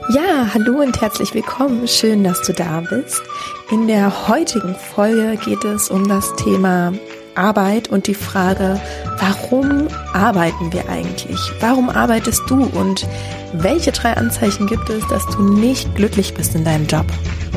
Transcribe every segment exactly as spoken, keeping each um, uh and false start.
Ja, hallo und herzlich willkommen. Schön, dass du da bist. In der heutigen Folge geht es um das Thema Arbeit und die Frage, warum arbeiten wir eigentlich? Warum arbeitest du und welche drei Anzeichen gibt es, dass du nicht glücklich bist in deinem Job?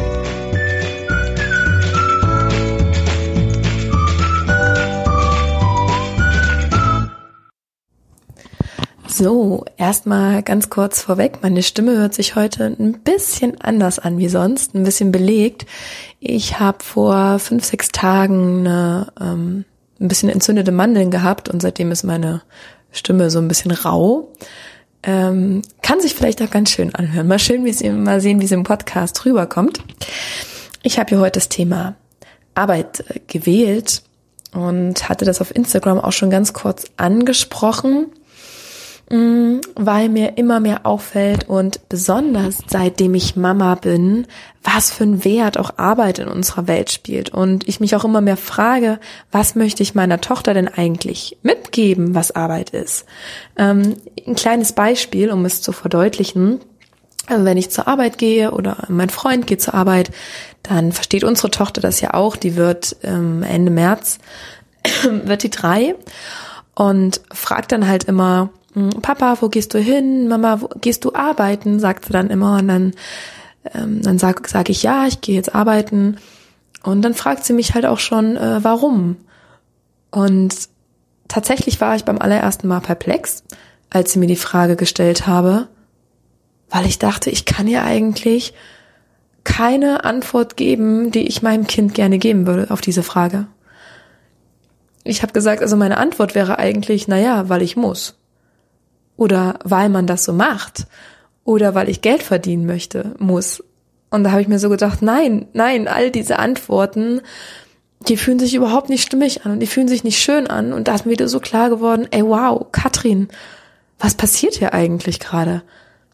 So, erstmal ganz kurz vorweg, meine Stimme hört sich heute ein bisschen anders an wie sonst, ein bisschen belegt. Ich habe vor fünf, sechs Tagen eine, ähm, ein bisschen entzündete Mandeln gehabt und seitdem ist meine Stimme so ein bisschen rau. Ähm, kann sich vielleicht auch ganz schön anhören. Mal schön, wie es mal sehen, wie es im Podcast rüberkommt. Ich habe hier heute das Thema Arbeit äh, gewählt und hatte das auf Instagram auch schon ganz kurz angesprochen, weil mir immer mehr auffällt und besonders seitdem ich Mama bin, was für einen Wert auch Arbeit in unserer Welt spielt und ich mich auch immer mehr frage, was möchte ich meiner Tochter denn eigentlich mitgeben, was Arbeit ist. Ähm, ein kleines Beispiel, um es zu verdeutlichen: Wenn ich zur Arbeit gehe oder mein Freund geht zur Arbeit, dann versteht unsere Tochter das ja auch, die wird ähm, Ende März, wird die drei und fragt dann halt immer: Papa, wo gehst du hin? Mama, wo gehst du arbeiten? Sagt sie dann immer und dann ähm, dann sag sag ich ja, ich gehe jetzt arbeiten und dann fragt sie mich halt auch schon, äh, warum? Und tatsächlich war ich beim allerersten Mal perplex, als sie mir die Frage gestellt habe, weil ich dachte, ich kann ihr eigentlich keine Antwort geben, die ich meinem Kind gerne geben würde auf diese Frage. Ich habe gesagt, also meine Antwort wäre eigentlich, naja, weil ich muss. Oder weil man das so macht. Oder weil ich Geld verdienen möchte, muss. Und da habe ich mir so gedacht, nein, nein, all diese Antworten, die fühlen sich überhaupt nicht stimmig an und die fühlen sich nicht schön an. Und da ist mir wieder so klar geworden, ey wow, Katrin, was passiert hier eigentlich gerade?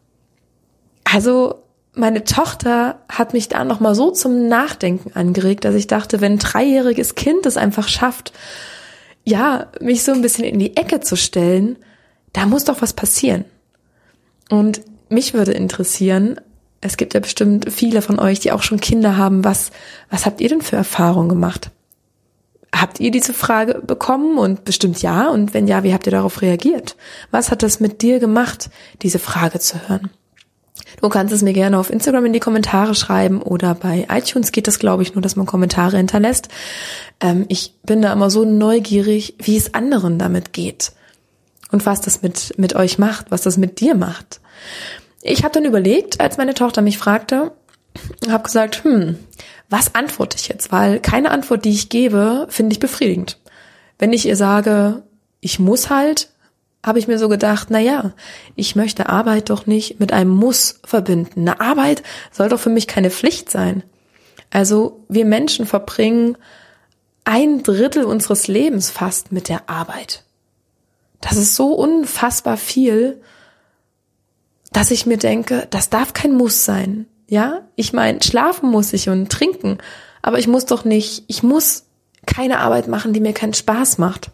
Also meine Tochter hat mich da nochmal so zum Nachdenken angeregt, dass ich dachte, wenn ein dreijähriges Kind es einfach schafft, ja, mich so ein bisschen in die Ecke zu stellen, da muss doch was passieren. Und mich würde interessieren, es gibt ja bestimmt viele von euch, die auch schon Kinder haben, was, was habt ihr denn für Erfahrungen gemacht? Habt ihr diese Frage bekommen? Und bestimmt ja. Und wenn ja, wie habt ihr darauf reagiert? Was hat das mit dir gemacht, diese Frage zu hören? Du kannst es mir gerne auf Instagram in die Kommentare schreiben oder bei iTunes geht das, glaube ich, nur, dass man Kommentare hinterlässt. Ähm, ich bin da immer so neugierig, wie es anderen damit geht. Und was das mit mit euch macht, was das mit dir macht. Ich habe dann überlegt, als meine Tochter mich fragte, habe gesagt, hm, was antworte ich jetzt? Weil keine Antwort, die ich gebe, finde ich befriedigend. Wenn ich ihr sage, ich muss halt, habe ich mir so gedacht, na ja, ich möchte Arbeit doch nicht mit einem Muss verbinden. Eine Arbeit soll doch für mich keine Pflicht sein. Also wir Menschen verbringen ein Drittel unseres Lebens fast mit der Arbeit. Das ist so unfassbar viel, dass ich mir denke, das darf kein Muss sein. Ja, ich meine, schlafen muss ich und trinken, aber ich muss doch nicht, ich muss keine Arbeit machen, die mir keinen Spaß macht.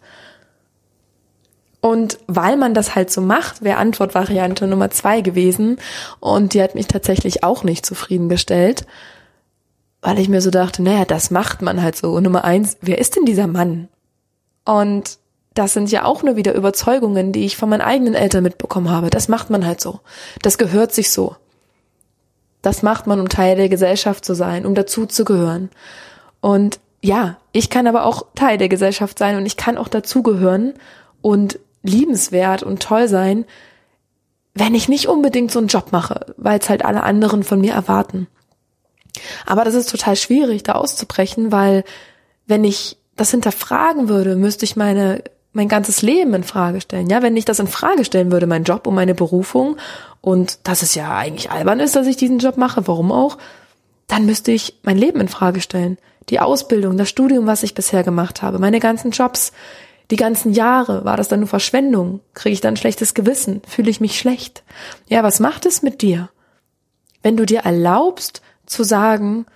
Und weil man das halt so macht, wäre Antwortvariante Nummer zwei gewesen und die hat mich tatsächlich auch nicht zufriedengestellt, weil ich mir so dachte, naja, das macht man halt so. Und Nummer eins, wer ist denn dieser Mann? Und das sind ja auch nur wieder Überzeugungen, die ich von meinen eigenen Eltern mitbekommen habe. Das macht man halt so. Das gehört sich so. Das macht man, um Teil der Gesellschaft zu sein, um dazu zu gehören. Und ja, ich kann aber auch Teil der Gesellschaft sein und ich kann auch dazugehören und liebenswert und toll sein, wenn ich nicht unbedingt so einen Job mache, weil es halt alle anderen von mir erwarten. Aber das ist total schwierig, da auszubrechen, weil wenn ich das hinterfragen würde, müsste ich meine mein ganzes Leben in Frage stellen. Ja, wenn ich das in Frage stellen würde, mein Job und meine Berufung, und dass es ja eigentlich albern ist, dass ich diesen Job mache, warum auch, dann müsste ich mein Leben in Frage stellen. Die Ausbildung, das Studium, was ich bisher gemacht habe, meine ganzen Jobs, die ganzen Jahre, war das dann nur Verschwendung? Kriege ich dann ein schlechtes Gewissen? Fühle ich mich schlecht? Ja, was macht es mit dir, wenn du dir erlaubst zu sagen,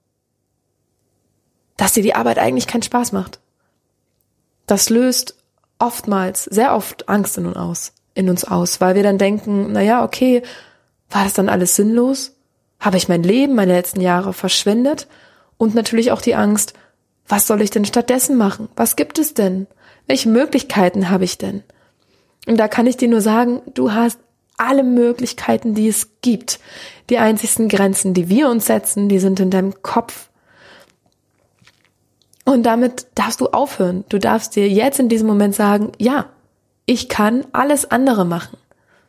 dass dir die Arbeit eigentlich keinen Spaß macht? Das löst oftmals, sehr oft Angst in uns aus, in uns aus, weil wir dann denken, na ja, okay, War das dann alles sinnlos? Habe ich mein Leben, meine letzten Jahre verschwendet? Und natürlich auch die Angst, was soll ich denn stattdessen machen? Was gibt es denn? Welche Möglichkeiten habe ich denn? Und da kann ich dir nur sagen, du hast alle Möglichkeiten, die es gibt. Die einzigsten Grenzen, die wir uns setzen, die sind in deinem Kopf. Und damit darfst du aufhören. Du darfst dir jetzt in diesem Moment sagen, ja, ich kann alles andere machen.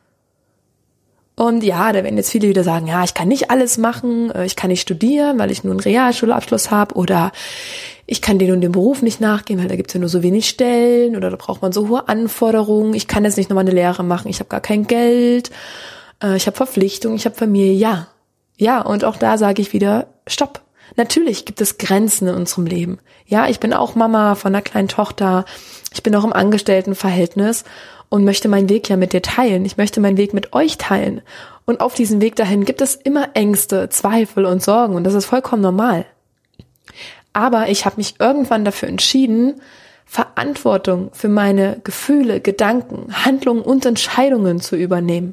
Und ja, da werden jetzt viele wieder sagen, ja, ich kann nicht alles machen, ich kann nicht studieren, weil ich nur einen Realschulabschluss habe, oder ich kann den und dem Beruf nicht nachgehen, weil da gibt's ja nur so wenig Stellen, oder da braucht man so hohe Anforderungen, ich kann jetzt nicht nochmal eine Lehre machen, ich habe gar kein Geld, ich habe Verpflichtungen, ich habe Familie, ja. Ja, und auch da sage ich wieder, stopp. Natürlich gibt es Grenzen in unserem Leben. Ja, ich bin auch Mama von einer kleinen Tochter, ich bin auch im Angestelltenverhältnis und möchte meinen Weg ja mit dir teilen. Ich möchte meinen Weg mit euch teilen. Und auf diesem Weg dahin gibt es immer Ängste, Zweifel und Sorgen. Und das ist vollkommen normal. Aber ich habe mich irgendwann dafür entschieden, Verantwortung für meine Gefühle, Gedanken, Handlungen und Entscheidungen zu übernehmen.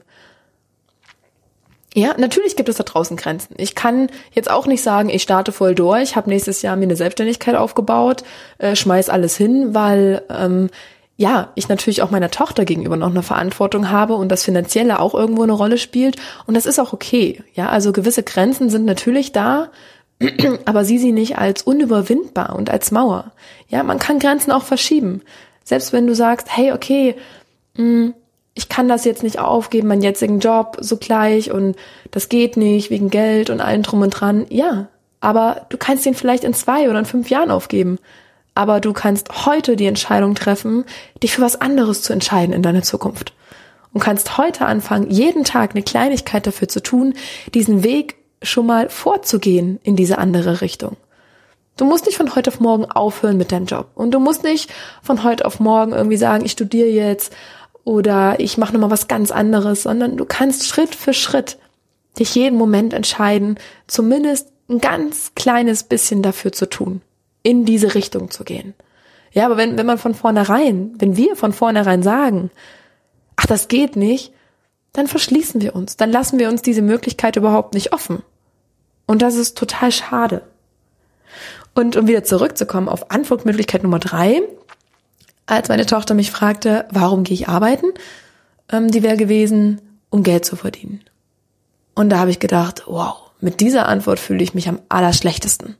Ja, natürlich gibt es da draußen Grenzen. Ich kann jetzt auch nicht sagen, ich starte voll durch, habe nächstes Jahr mir eine Selbstständigkeit aufgebaut, äh, schmeiß alles hin, weil ähm, ja, ich natürlich auch meiner Tochter gegenüber noch eine Verantwortung habe und das Finanzielle auch irgendwo eine Rolle spielt. Und das ist auch okay. Ja, also gewisse Grenzen sind natürlich da, aber sieh sie nicht als unüberwindbar und als Mauer. Ja, man kann Grenzen auch verschieben. Selbst wenn du sagst, hey, okay, mh, ich kann das jetzt nicht aufgeben, meinen jetzigen Job so gleich und das geht nicht wegen Geld und allem drum und dran. Ja, aber du kannst den vielleicht in zwei oder in fünf Jahren aufgeben. Aber du kannst heute die Entscheidung treffen, dich für was anderes zu entscheiden in deiner Zukunft. Und kannst heute anfangen, jeden Tag eine Kleinigkeit dafür zu tun, diesen Weg schon mal vorzugehen in diese andere Richtung. Du musst nicht von heute auf morgen aufhören mit deinem Job. Und du musst nicht von heute auf morgen irgendwie sagen, ich studiere jetzt oder ich mache nochmal was ganz anderes, sondern du kannst Schritt für Schritt dich jeden Moment entscheiden, zumindest ein ganz kleines bisschen dafür zu tun, in diese Richtung zu gehen. Ja, aber wenn, wenn man von vornherein, wenn wir von vornherein sagen, ach, das geht nicht, dann verschließen wir uns, dann lassen wir uns diese Möglichkeit überhaupt nicht offen. Und das ist total schade. Und um wieder zurückzukommen auf Antwortmöglichkeit Nummer drei, als meine Tochter mich fragte, warum gehe ich arbeiten, ähm, die wäre gewesen, um Geld zu verdienen. Und da habe ich gedacht, wow, mit dieser Antwort fühle ich mich am allerschlechtesten.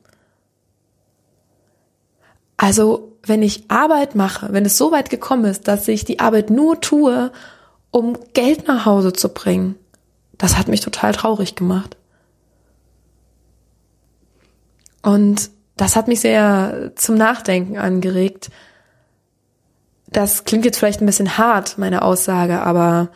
Also, wenn ich Arbeit mache, wenn es so weit gekommen ist, dass ich die Arbeit nur tue, um Geld nach Hause zu bringen, das hat mich total traurig gemacht. Und das hat mich sehr zum Nachdenken angeregt. Das klingt jetzt vielleicht ein bisschen hart, meine Aussage, aber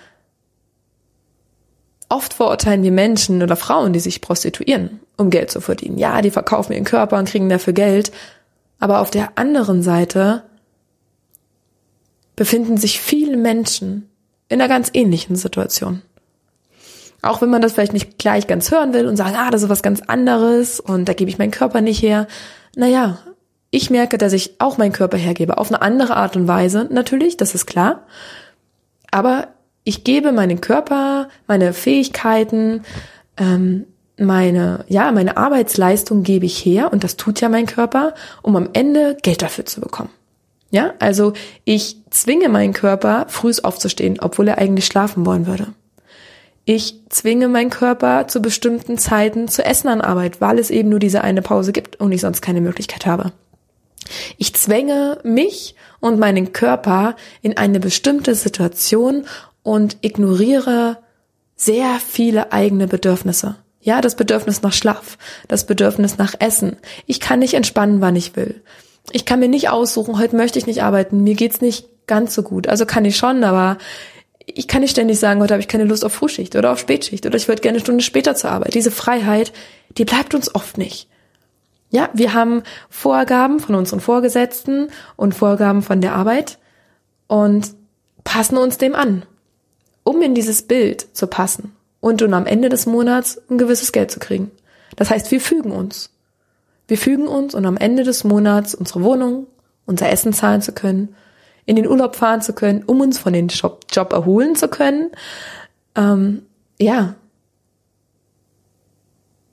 oft verurteilen wir Menschen oder Frauen, die sich prostituieren, um Geld zu verdienen. Ja, die verkaufen ihren Körper und kriegen dafür Geld. Aber auf der anderen Seite befinden sich viele Menschen in einer ganz ähnlichen Situation. Auch wenn man das vielleicht nicht gleich ganz hören will und sagen, ah, das ist was ganz anderes und da gebe ich meinen Körper nicht her. Naja, ich merke, dass ich auch meinen Körper hergebe. Auf eine andere Art und Weise, natürlich, das ist klar. Aber ich gebe meinen Körper, meine Fähigkeiten, ähm, meine, ja, meine Arbeitsleistung gebe ich her und das tut ja mein Körper, um am Ende Geld dafür zu bekommen. Ja, also ich zwinge meinen Körper, früh aufzustehen, obwohl er eigentlich schlafen wollen würde. Ich zwinge meinen Körper zu bestimmten Zeiten zu essen an Arbeit, weil es eben nur diese eine Pause gibt und ich sonst keine Möglichkeit habe. Ich zwänge mich und meinen Körper in eine bestimmte Situation und ignoriere sehr viele eigene Bedürfnisse. Ja, das Bedürfnis nach Schlaf, das Bedürfnis nach Essen. Ich kann nicht entspannen, wann ich will. Ich kann mir nicht aussuchen, heute möchte ich nicht arbeiten, mir geht's nicht ganz so gut. Also kann ich schon, aber ich kann nicht ständig sagen, heute habe ich keine Lust auf Frühschicht oder auf Spätschicht oder ich würde gerne eine Stunde später zur Arbeit. Diese Freiheit, die bleibt uns oft nicht. Ja, wir haben Vorgaben von unseren Vorgesetzten und Vorgaben von der Arbeit und passen uns dem an, um in dieses Bild zu passen und um am Ende des Monats ein gewisses Geld zu kriegen. Das heißt, wir fügen uns. Wir fügen uns, um am Ende des Monats unsere Wohnung, unser Essen zahlen zu können, in den Urlaub fahren zu können, um uns von dem Job, Job erholen zu können. Ähm, ja,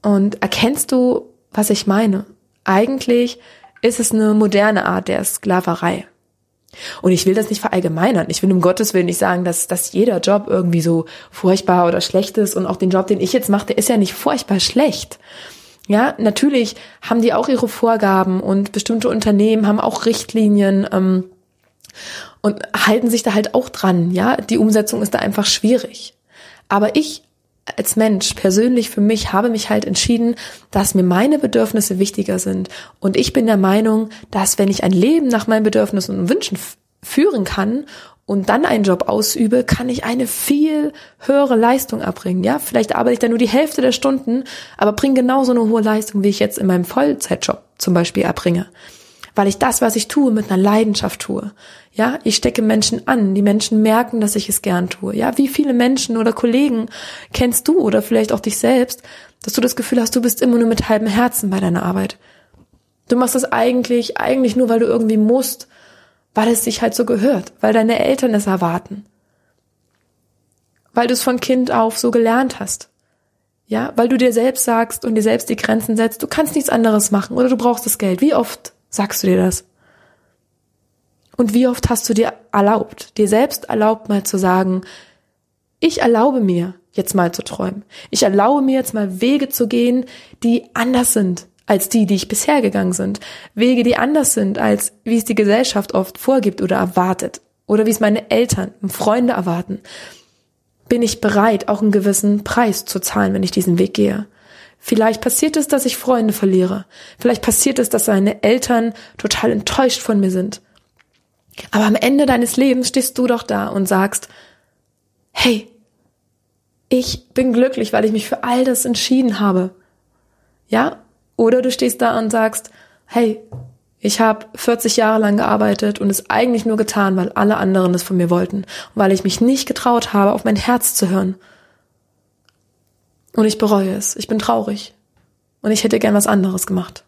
Und erkennst du, was ich meine? Eigentlich ist es eine moderne Art der Sklaverei. Und ich will das nicht verallgemeinern. Ich will um Gottes Willen nicht sagen, dass, dass jeder Job irgendwie so furchtbar oder schlecht ist. Und auch den Job, den ich jetzt mache, der ist ja nicht furchtbar schlecht. Ja, natürlich haben die auch ihre Vorgaben und bestimmte Unternehmen haben auch Richtlinien ähm, und halten sich da halt auch dran. Ja, die Umsetzung ist da einfach schwierig. Aber ich als Mensch persönlich für mich habe mich halt entschieden, dass mir meine Bedürfnisse wichtiger sind. Und ich bin der Meinung, dass wenn ich ein Leben nach meinen Bedürfnissen und Wünschen f- führen kann und dann einen Job ausübe, kann ich eine viel höhere Leistung erbringen. Ja, vielleicht arbeite ich dann nur die Hälfte der Stunden, aber bringe genauso eine hohe Leistung, wie ich jetzt in meinem Vollzeitjob zum Beispiel erbringe. Weil ich das, was ich tue, mit einer Leidenschaft tue. Ja, ich stecke Menschen an, die Menschen merken, dass ich es gern tue. Ja, wie viele Menschen oder Kollegen kennst du oder vielleicht auch dich selbst, dass du das Gefühl hast, du bist immer nur mit halbem Herzen bei deiner Arbeit. Du machst es eigentlich, eigentlich nur, weil du irgendwie musst, weil es dich halt so gehört, weil deine Eltern es erwarten. Weil du es von Kind auf so gelernt hast. Ja, weil du dir selbst sagst und dir selbst die Grenzen setzt, du kannst nichts anderes machen oder du brauchst das Geld. Wie oft sagst du dir das? Und wie oft hast du dir erlaubt, dir selbst erlaubt mal zu sagen, ich erlaube mir jetzt mal zu träumen. Ich erlaube mir jetzt mal Wege zu gehen, die anders sind als die, die ich bisher gegangen sind. Wege, die anders sind, als wie es die Gesellschaft oft vorgibt oder erwartet. Oder wie es meine Eltern und Freunde erwarten. Bin ich bereit, auch einen gewissen Preis zu zahlen, wenn ich diesen Weg gehe? Vielleicht passiert es, dass ich Freunde verliere. Vielleicht passiert es, dass meine Eltern total enttäuscht von mir sind. Aber am Ende deines Lebens stehst du doch da und sagst, hey, ich bin glücklich, weil ich mich für all das entschieden habe. Ja? Oder du stehst da und sagst, hey, ich habe vierzig Jahre lang gearbeitet und es eigentlich nur getan, weil alle anderen es von mir wollten. Und weil ich mich nicht getraut habe, auf mein Herz zu hören. Und ich bereue es. Ich bin traurig. Und ich hätte gern was anderes gemacht.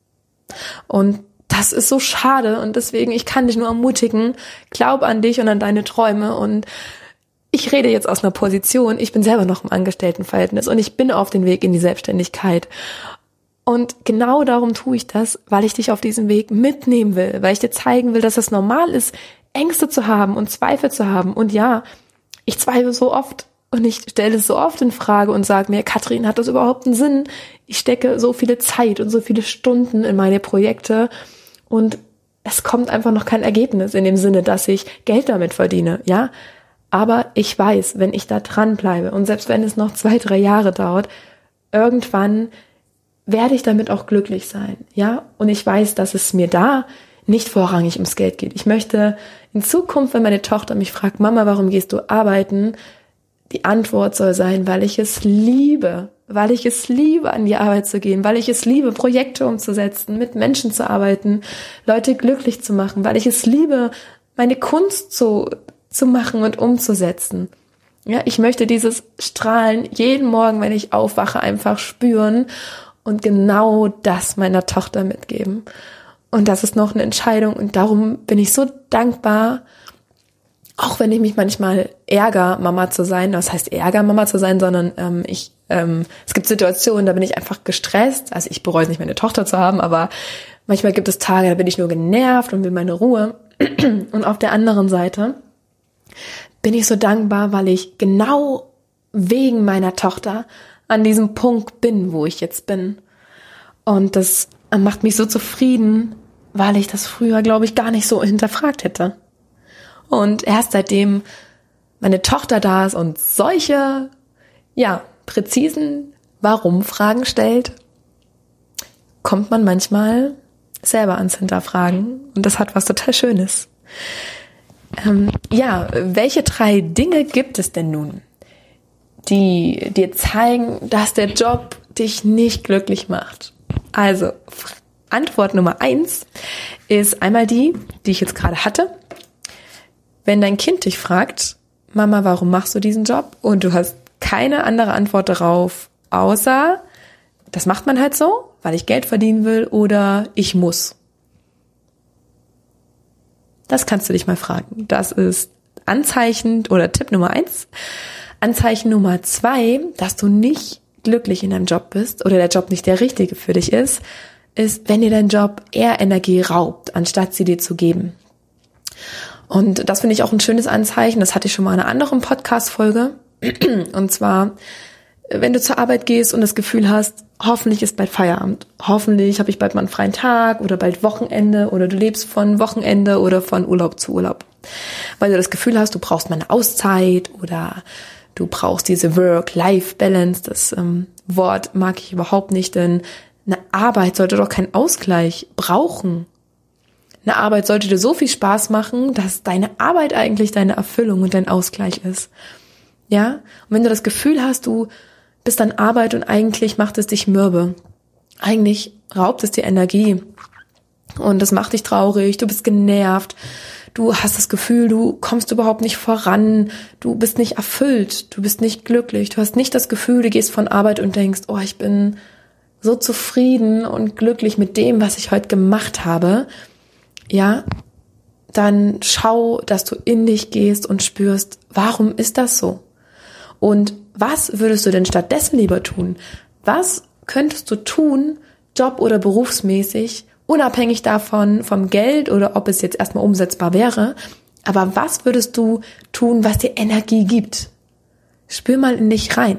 Und das ist so schade. Und deswegen, ich kann dich nur ermutigen, glaub an dich und an deine Träume. Und ich rede jetzt aus einer Position, ich bin selber noch im Angestelltenverhältnis und ich bin auf dem Weg in die Selbstständigkeit. Und genau darum tue ich das, weil ich dich auf diesem Weg mitnehmen will, weil ich dir zeigen will, dass es normal ist, Ängste zu haben und Zweifel zu haben. Und ja, ich zweifle so oft. Und ich stelle es so oft in Frage und sage mir, Katrin, hat das überhaupt einen Sinn? Ich stecke so viele Zeit und so viele Stunden in meine Projekte und es kommt einfach noch kein Ergebnis in dem Sinne, dass ich Geld damit verdiene, ja? Aber ich weiß, wenn ich da dranbleibe und selbst wenn es noch zwei, drei Jahre dauert, irgendwann werde ich damit auch glücklich sein, ja? Und ich weiß, dass es mir da nicht vorrangig ums Geld geht. Ich möchte in Zukunft, wenn meine Tochter mich fragt, Mama, warum gehst du arbeiten? Die Antwort soll sein, weil ich es liebe, weil ich es liebe, an die Arbeit zu gehen, weil ich es liebe, Projekte umzusetzen, mit Menschen zu arbeiten, Leute glücklich zu machen, weil ich es liebe, meine Kunst zu, zu machen und umzusetzen. Ja, ich möchte dieses Strahlen jeden Morgen, wenn ich aufwache, einfach spüren und genau das meiner Tochter mitgeben. Und das ist noch eine Entscheidung und darum bin ich so dankbar, auch wenn ich mich manchmal ärgere, Mama zu sein, das heißt ärger, Mama zu sein, sondern ähm, ich, ähm, es gibt Situationen, da bin ich einfach gestresst, also ich bereue es nicht, meine Tochter zu haben, aber manchmal gibt es Tage, da bin ich nur genervt und will meine Ruhe. Und auf der anderen Seite bin ich so dankbar, weil ich genau wegen meiner Tochter an diesem Punkt bin, wo ich jetzt bin. Und das macht mich so zufrieden, weil ich das früher, glaube ich, gar nicht so hinterfragt hätte. Und erst seitdem meine Tochter da ist und solche, ja, präzisen Warum-Fragen stellt, kommt man manchmal selber ans Hinterfragen. Und das hat was total Schönes. Ähm, ja, welche drei Dinge gibt es denn nun, die dir zeigen, dass der Job dich nicht glücklich macht? Also, Antwort Nummer eins ist einmal die, die ich jetzt gerade hatte. Wenn dein Kind dich fragt, Mama, warum machst du diesen Job? Und du hast keine andere Antwort darauf, außer, das macht man halt so, weil ich Geld verdienen will oder ich muss. Das kannst du dich mal fragen. Das ist Anzeichen oder Tipp Nummer eins. Anzeichen Nummer zwei, dass du nicht glücklich in deinem Job bist oder der Job nicht der richtige für dich ist, ist, wenn dir dein Job eher Energie raubt, anstatt sie dir zu geben. Und das finde ich auch ein schönes Anzeichen. Das hatte ich schon mal in einer anderen Podcast-Folge. Und zwar, wenn du zur Arbeit gehst und das Gefühl hast, hoffentlich ist bald Feierabend. Hoffentlich habe ich bald mal einen freien Tag oder bald Wochenende oder du lebst von Wochenende oder von Urlaub zu Urlaub. Weil du das Gefühl hast, du brauchst mal eine Auszeit oder du brauchst diese Work-Life-Balance. Das ähm, Wort mag ich überhaupt nicht, denn eine Arbeit sollte doch keinen Ausgleich brauchen. Eine Arbeit sollte dir so viel Spaß machen, dass deine Arbeit eigentlich deine Erfüllung und dein Ausgleich ist. Ja? Und wenn du das Gefühl hast, du bist an Arbeit und eigentlich macht es dich mürbe, eigentlich raubt es dir Energie und das macht dich traurig, du bist genervt, du hast das Gefühl, du kommst überhaupt nicht voran, du bist nicht erfüllt, du bist nicht glücklich, du hast nicht das Gefühl, du gehst von Arbeit und denkst, oh, ich bin so zufrieden und glücklich mit dem, was ich heute gemacht habe, ja, dann schau, dass du in dich gehst und spürst, warum ist das so? Und was würdest du denn stattdessen lieber tun? Was könntest du tun, job- oder berufsmäßig, unabhängig davon, vom Geld oder ob es jetzt erstmal umsetzbar wäre, aber was würdest du tun, was dir Energie gibt? Spür mal in dich rein.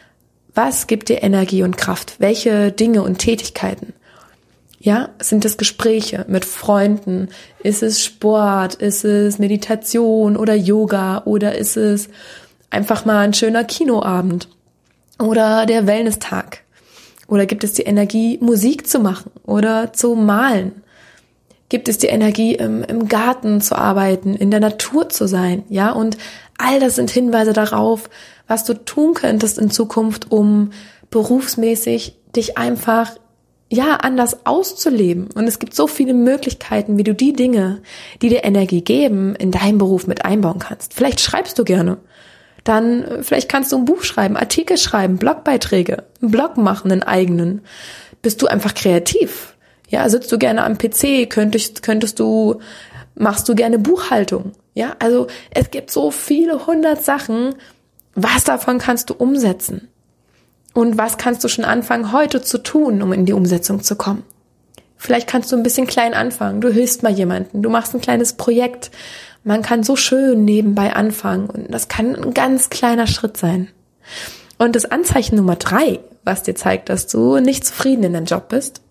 Was gibt dir Energie und Kraft? Welche Dinge und Tätigkeiten? Ja, sind es Gespräche mit Freunden? Ist es Sport? Ist es Meditation oder Yoga? Oder ist es einfach mal ein schöner Kinoabend? Oder der Wellness-Tag? Oder gibt es die Energie, Musik zu machen oder zu malen? Gibt es die Energie, im, im Garten zu arbeiten, in der Natur zu sein? Ja, und all das sind Hinweise darauf, was du tun könntest in Zukunft, um berufsmäßig dich einfach ja, anders auszuleben. Und es gibt so viele Möglichkeiten, wie du die Dinge, die dir Energie geben, in deinen Beruf mit einbauen kannst. Vielleicht schreibst du gerne. Dann, vielleicht kannst du ein Buch schreiben, Artikel schreiben, Blogbeiträge, einen Blog machen, einen eigenen. Bist du einfach kreativ? Ja, sitzt du gerne am P C, könntest, könntest du, machst du gerne Buchhaltung? Ja, also, es gibt so viele hundert Sachen. Was davon kannst du umsetzen? Und was kannst du schon anfangen, heute zu tun, um in die Umsetzung zu kommen? Vielleicht kannst du ein bisschen klein anfangen. Du hilfst mal jemandem. Du machst ein kleines Projekt. Man kann so schön nebenbei anfangen. Und das kann ein ganz kleiner Schritt sein. Und das Anzeichen Nummer drei, was dir zeigt, dass du nicht zufrieden in deinem Job bist,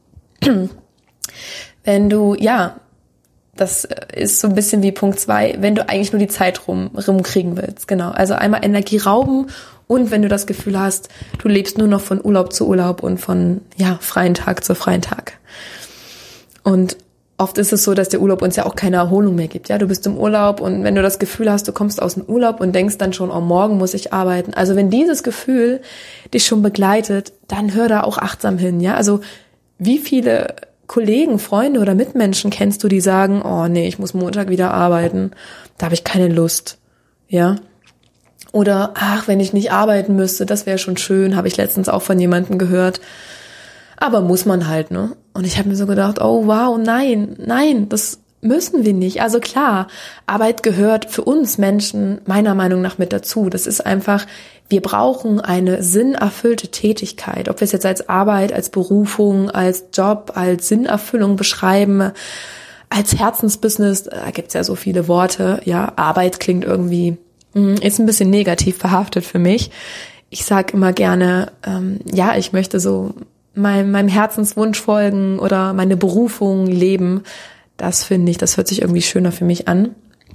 wenn du, ja, das ist so ein bisschen wie Punkt zwei, wenn du eigentlich nur die Zeit rum, rumkriegen willst. Genau. Also einmal Energie rauben. Und wenn du das Gefühl hast, du lebst nur noch von Urlaub zu Urlaub und von ja freien Tag zu freien Tag. Und oft ist es so, dass der Urlaub uns ja auch keine Erholung mehr gibt. Ja, du bist im Urlaub und wenn du das Gefühl hast, du kommst aus dem Urlaub und denkst dann schon, oh, morgen muss ich arbeiten. Also wenn dieses Gefühl dich schon begleitet, dann hör da auch achtsam hin. Ja, also wie viele Kollegen, Freunde oder Mitmenschen kennst du, die sagen, oh nee, ich muss Montag wieder arbeiten, da habe ich keine Lust. Ja. Oder, ach, wenn ich nicht arbeiten müsste, das wäre schon schön, habe ich letztens auch von jemandem gehört. Aber muss man halt, ne? Und ich habe mir so gedacht, oh wow, nein, nein, das müssen wir nicht. Also klar, Arbeit gehört für uns Menschen meiner Meinung nach mit dazu. Das ist einfach, wir brauchen eine sinnerfüllte Tätigkeit. Ob wir es jetzt als Arbeit, als Berufung, als Job, als Sinnerfüllung beschreiben, als Herzensbusiness, da gibt's ja so viele Worte. Ja, Arbeit klingt irgendwie ist ein bisschen negativ verhaftet für mich. Ich sage immer gerne, ähm, ja, ich möchte so mein, meinem Herzenswunsch folgen oder meine Berufung leben. Das finde ich, das hört sich irgendwie schöner für mich an.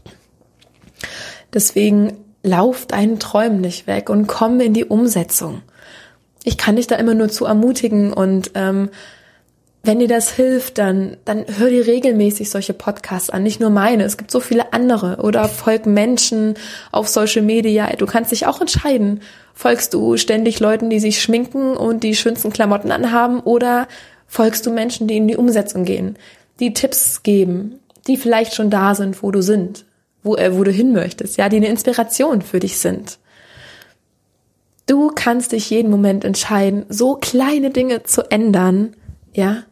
Deswegen lauf deinen Träumen nicht weg und komm in die Umsetzung. Ich kann dich da immer nur zu ermutigen und ähm, wenn dir das hilft, dann dann hör dir regelmäßig solche Podcasts an, nicht nur meine. Es gibt so viele andere oder folg Menschen auf Social Media. Du kannst dich auch entscheiden, folgst du ständig Leuten, die sich schminken und die schönsten Klamotten anhaben oder folgst du Menschen, die in die Umsetzung gehen, die Tipps geben, die vielleicht schon da sind, wo du sind, wo, äh, wo du hin möchtest, ja, die eine Inspiration für dich sind. Du kannst dich jeden Moment entscheiden, so kleine Dinge zu ändern, ja.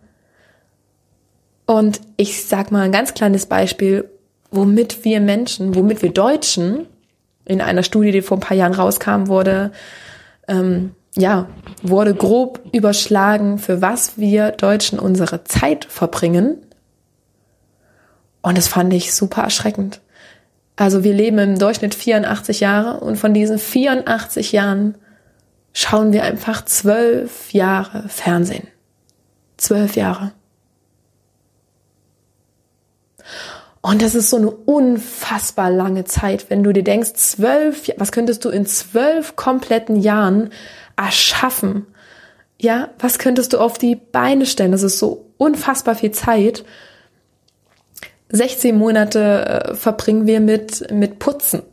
Und ich sag mal ein ganz kleines Beispiel, womit wir Menschen, womit wir Deutschen, in einer Studie, die vor ein paar Jahren rauskam, wurde, ähm, ja, wurde grob überschlagen, für was wir Deutschen unsere Zeit verbringen. Und das fand ich super erschreckend. Also wir leben im Durchschnitt vierundachtzig Jahre und von diesen vierundachtzig Jahren schauen wir einfach zwölf Jahre Fernsehen. Zwölf Jahre. Und das ist so eine unfassbar lange Zeit, wenn du dir denkst, zwölf, was könntest du in zwölf kompletten Jahren erschaffen? Ja, was könntest du auf die Beine stellen? Das ist so unfassbar viel Zeit. sechzehn Monate äh, verbringen wir mit, mit Putzen.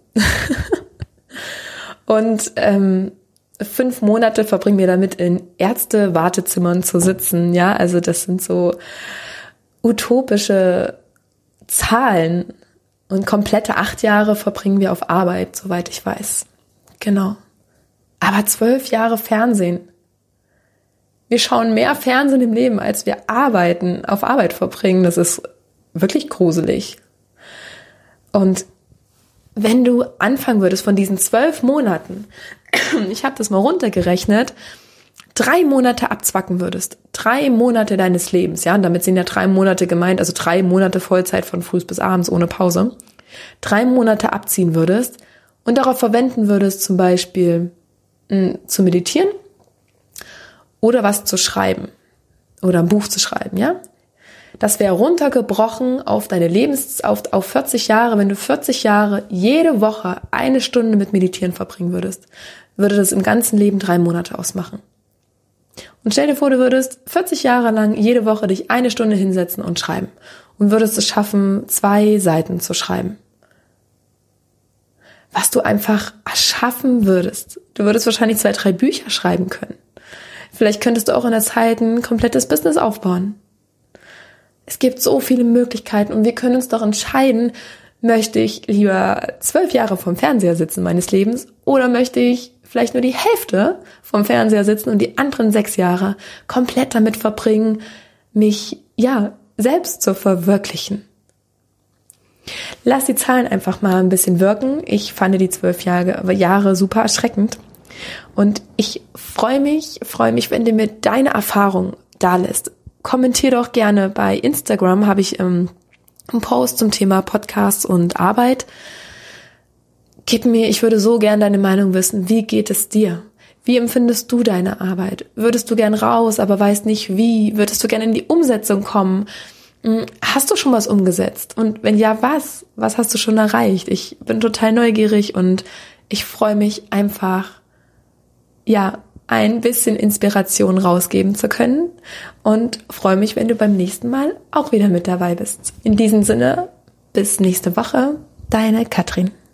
Und ähm, fünf Monate verbringen wir damit, in Ärzte-Wartezimmern zu sitzen. Ja, also das sind so utopische Zahlen, und komplette acht Jahre verbringen wir auf Arbeit, soweit ich weiß. Genau. Aber zwölf Jahre Fernsehen. Wir schauen mehr Fernsehen im Leben, als wir arbeiten, auf Arbeit verbringen. Das ist wirklich gruselig. Und wenn du anfangen würdest von diesen zwölf Monaten, ich habe das mal runtergerechnet, drei Monate abzwacken würdest, drei Monate deines Lebens, ja, und damit sind ja drei Monate gemeint, also drei Monate Vollzeit von früh bis abends ohne Pause, drei Monate abziehen würdest und darauf verwenden würdest, zum Beispiel mh, zu meditieren oder was zu schreiben oder ein Buch zu schreiben, ja, das wäre runtergebrochen auf deine Lebens, auf, auf vierzig Jahre, wenn du vierzig Jahre jede Woche eine Stunde mit Meditieren verbringen würdest, würde das im ganzen Leben drei Monate ausmachen. Und stell dir vor, du würdest vierzig Jahre lang jede Woche dich eine Stunde hinsetzen und schreiben und würdest es schaffen, zwei Seiten zu schreiben. Was du einfach erschaffen würdest. Du würdest wahrscheinlich zwei, drei Bücher schreiben können. Vielleicht könntest du auch in der Zeit ein komplettes Business aufbauen. Es gibt so viele Möglichkeiten und wir können uns doch entscheiden, möchte ich lieber zwölf Jahre vorm Fernseher sitzen meines Lebens oder möchte ich vielleicht nur die Hälfte vom Fernseher sitzen und die anderen sechs Jahre komplett damit verbringen, mich, ja, selbst zu verwirklichen. Lass die Zahlen einfach mal ein bisschen wirken. Ich fand die zwölf Jahre, Jahre super erschreckend. Und ich freue mich, freue mich, wenn du mir deine Erfahrung da lässt. Kommentier doch gerne bei Instagram, habe ich ähm, einen Post zum Thema Podcasts und Arbeit. Gib mir, ich würde so gern deine Meinung wissen. Wie geht es dir? Wie empfindest du deine Arbeit? Würdest du gern raus, aber weißt nicht wie? Würdest du gern in die Umsetzung kommen? Hast du schon was umgesetzt? Und wenn ja, was? Was hast du schon erreicht? Ich bin total neugierig und ich freue mich einfach, ja, ein bisschen Inspiration rausgeben zu können und freue mich, wenn du beim nächsten Mal auch wieder mit dabei bist. In diesem Sinne, bis nächste Woche, deine Katrin.